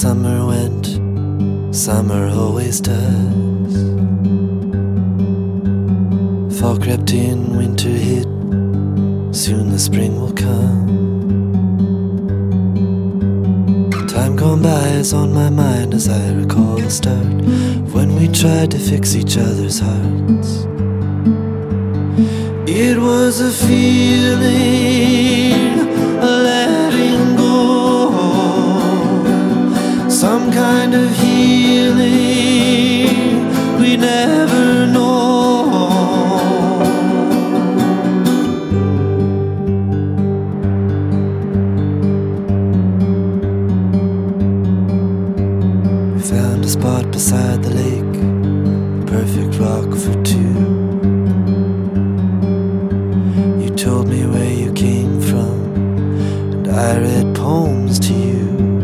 summer went, summer always does. Fall crept in, winter hit, soon the spring will come. Time gone by is on my mind as I recall the start of when we tried to fix each other's hearts. It was a feeling, a letting go, some kind of healing we never know. We found a spot beside the lake, perfect rock for two. You told me where you came from, and I read poems to you.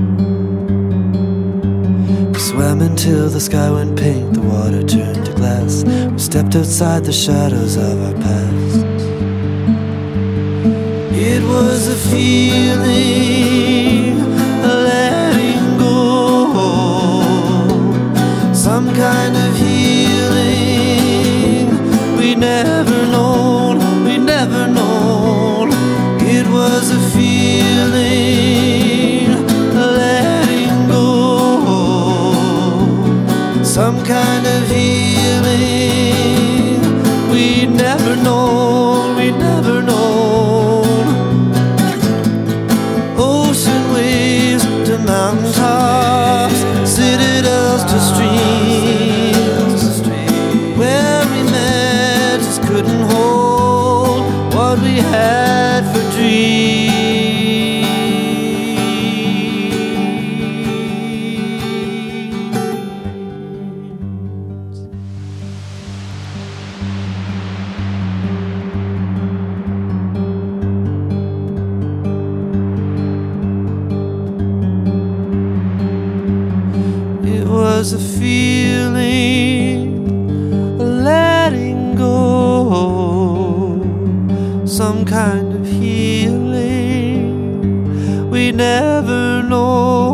We swam until the sky went pink, the water turned to glass. We stepped outside the shadows of our past. It was a feeling, a letting go, some kind of healing we never known, we never known. It was a feeling, a letting go, some kind of healing we never known, we never known. Ocean waves to mountain tops, citadels to streams, where we met just couldn't hold what we had for dreams. It was a feeling, a letting go, some kind of healing we never know.